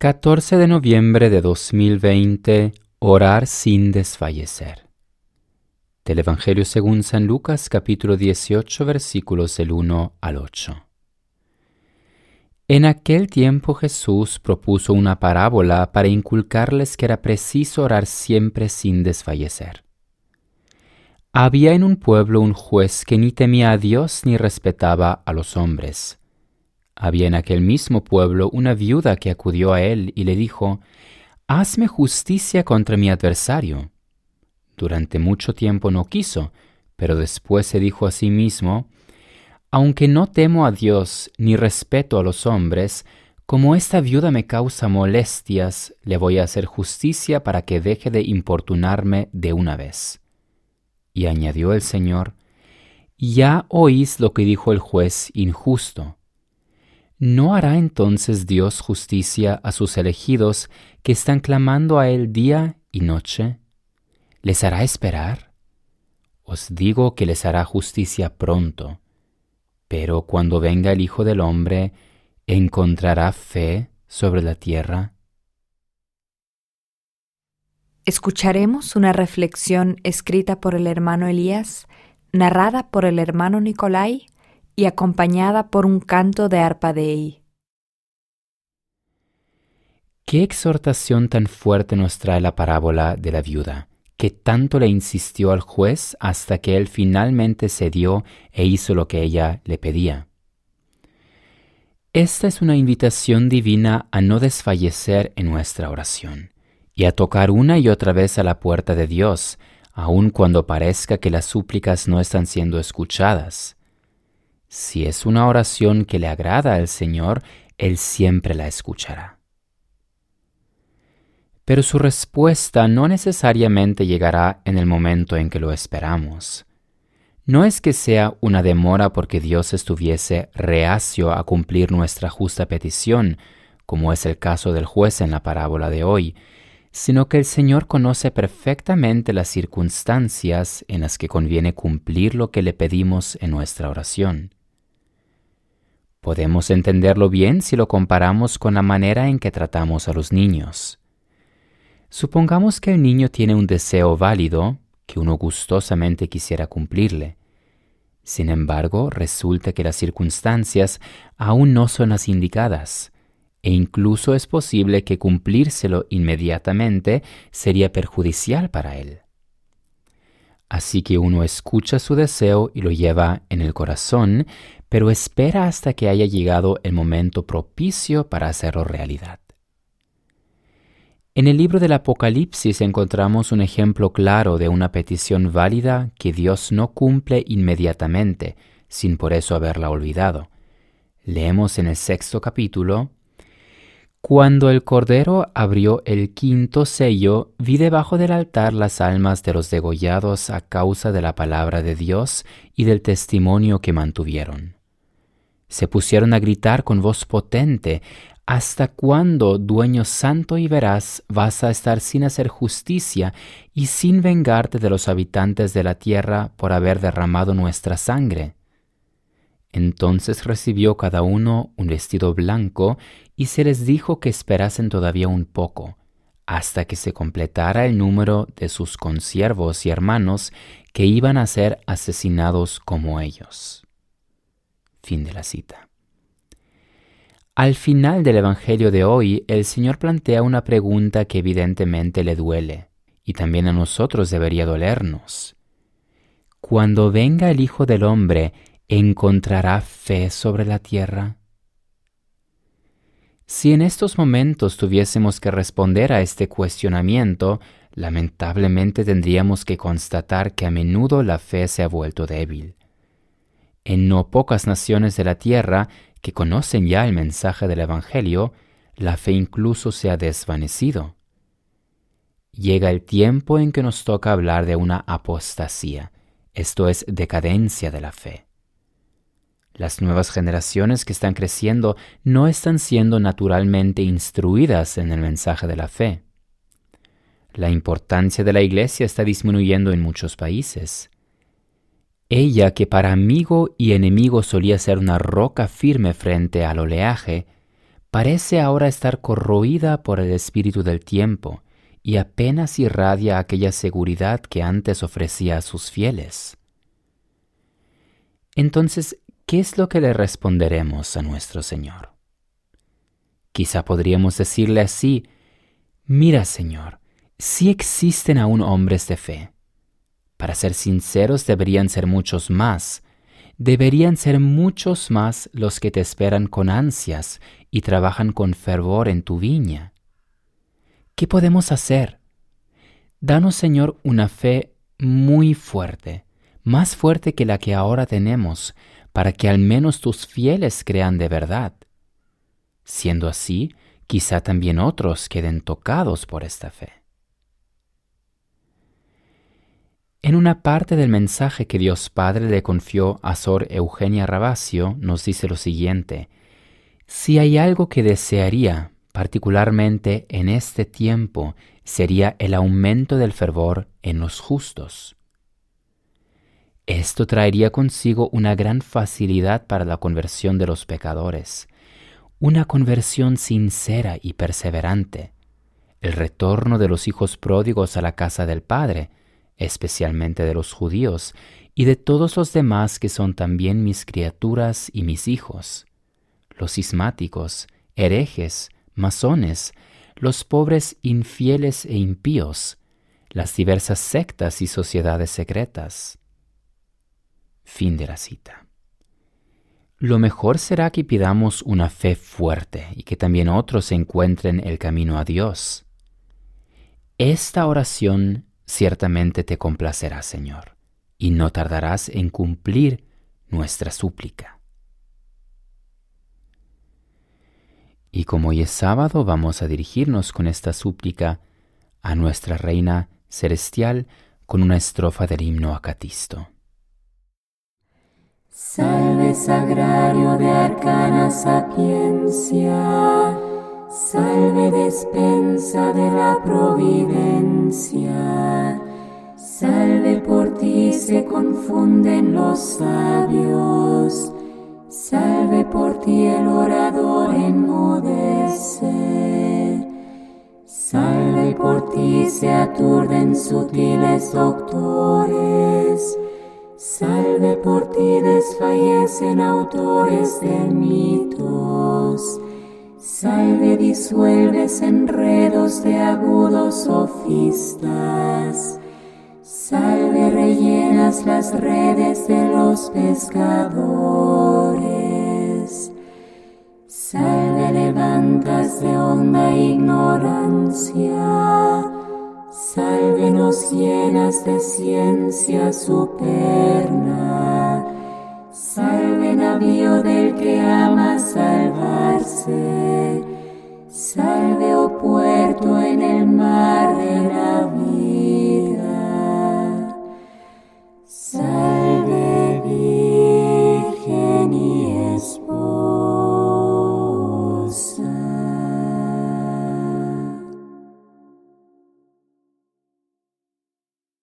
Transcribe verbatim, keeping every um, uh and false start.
catorce de noviembre de dos mil veinte, orar sin desfallecer. Del Evangelio según San Lucas, capítulo dieciocho, versículos del uno al ocho. En aquel tiempo Jesús propuso una parábola para inculcarles que era preciso orar siempre sin desfallecer. Había en un pueblo un juez que ni temía a Dios ni respetaba a los hombres. Había en aquel mismo pueblo una viuda que acudió a él y le dijo: «Hazme justicia contra mi adversario». Durante mucho tiempo no quiso, pero después se dijo a sí mismo: «Aunque no temo a Dios ni respeto a los hombres, como esta viuda me causa molestias, le voy a hacer justicia para que deje de importunarme de una vez». Y añadió el Señor: «Ya oís lo que dijo el juez injusto. ¿No hará entonces Dios justicia a sus elegidos que están clamando a Él día y noche? ¿Les hará esperar? Os digo que les hará justicia pronto. Pero cuando venga el Hijo del Hombre, ¿encontrará fe sobre la tierra?». Escucharemos una reflexión escrita por el hermano Elías, narrada por el hermano Nicolai y acompañada por un canto de arpa Dei. Qué exhortación tan fuerte nos trae la parábola de la viuda, que tanto le insistió al juez hasta que él finalmente cedió e hizo lo que ella le pedía. Esta es una invitación divina a no desfallecer en nuestra oración y a tocar una y otra vez a la puerta de Dios, aun cuando parezca que las súplicas no están siendo escuchadas. Si es una oración que le agrada al Señor, Él siempre la escuchará. Pero su respuesta no necesariamente llegará en el momento en que lo esperamos. No es que sea una demora porque Dios estuviese reacio a cumplir nuestra justa petición, como es el caso del juez en la parábola de hoy, sino que el Señor conoce perfectamente las circunstancias en las que conviene cumplir lo que le pedimos en nuestra oración. Podemos entenderlo bien si lo comparamos con la manera en que tratamos a los niños. Supongamos que el niño tiene un deseo válido que uno gustosamente quisiera cumplirle. Sin embargo, resulta que las circunstancias aún no son las indicadas, e incluso es posible que cumplírselo inmediatamente sería perjudicial para él. Así que uno escucha su deseo y lo lleva en el corazón, pero espera hasta que haya llegado el momento propicio para hacerlo realidad. En el libro del Apocalipsis encontramos un ejemplo claro de una petición válida que Dios no cumple inmediatamente, sin por eso haberla olvidado. Leemos en el sexto capítulo: «Cuando el Cordero abrió el quinto sello, vi debajo del altar las almas de los degollados a causa de la palabra de Dios y del testimonio que mantuvieron. Se pusieron a gritar con voz potente: ¿Hasta cuándo, dueño santo y veraz, vas a estar sin hacer justicia y sin vengarte de los habitantes de la tierra por haber derramado nuestra sangre?». Entonces recibió cada uno un vestido blanco y se les dijo que esperasen todavía un poco, hasta que se completara el número de sus consiervos y hermanos que iban a ser asesinados como ellos. Fin de la cita. Al final del Evangelio de hoy, el Señor plantea una pregunta que evidentemente le duele, y también a nosotros debería dolernos. Cuando venga el Hijo del Hombre, ¿encontrará fe sobre la tierra? Si en estos momentos tuviésemos que responder a este cuestionamiento, lamentablemente tendríamos que constatar que a menudo la fe se ha vuelto débil. En no pocas naciones de la tierra que conocen ya el mensaje del Evangelio, la fe incluso se ha desvanecido. Llega el tiempo en que nos toca hablar de una apostasía, esto es, decadencia de la fe. Las nuevas generaciones que están creciendo no están siendo naturalmente instruidas en el mensaje de la fe. La importancia de la Iglesia está disminuyendo en muchos países. Ella, que para amigo y enemigo solía ser una roca firme frente al oleaje, parece ahora estar corroída por el espíritu del tiempo y apenas irradia aquella seguridad que antes ofrecía a sus fieles. Entonces, ¿qué es lo que le responderemos a nuestro Señor? Quizá podríamos decirle así: mira, Señor, sí existen aún hombres de fe. Para ser sinceros, deberían ser muchos más. Deberían ser muchos más los que te esperan con ansias y trabajan con fervor en tu viña. ¿Qué podemos hacer? Danos, Señor, una fe muy fuerte, más fuerte que la que ahora tenemos, para que al menos tus fieles crean de verdad. Siendo así, quizá también otros queden tocados por esta fe. En una parte del mensaje que Dios Padre le confió a Sor Eugenia Ravasio, nos dice lo siguiente: si hay algo que desearía, particularmente en este tiempo, sería el aumento del fervor en los justos. Esto traería consigo una gran facilidad para la conversión de los pecadores, una conversión sincera y perseverante, el retorno de los hijos pródigos a la casa del Padre, especialmente de los judíos y de todos los demás que son también mis criaturas y mis hijos, los cismáticos, herejes, masones, los pobres infieles e impíos, las diversas sectas y sociedades secretas. Fin de la cita. Lo mejor será que pidamos una fe fuerte y que también otros encuentren el camino a Dios. Esta oración ciertamente te complacerá, Señor, y no tardarás en cumplir nuestra súplica. Y como hoy es sábado, vamos a dirigirnos con esta súplica a nuestra Reina Celestial con una estrofa del himno acatisto. Salve sagrario de arcana sapiencia, salve despensa de la providencia, salve por ti se confunden los sabios, salve por ti el orador enmudece, salve por ti se aturden sutiles doctores, salve por ti desfallecen autores de mitos, salve disuelves enredos de agudos sofistas, salve rellenas las redes de los pescadores, salve levantas de honda ignorancia, salve nos llenas de ciencia superna, salve navío del que ama salvar.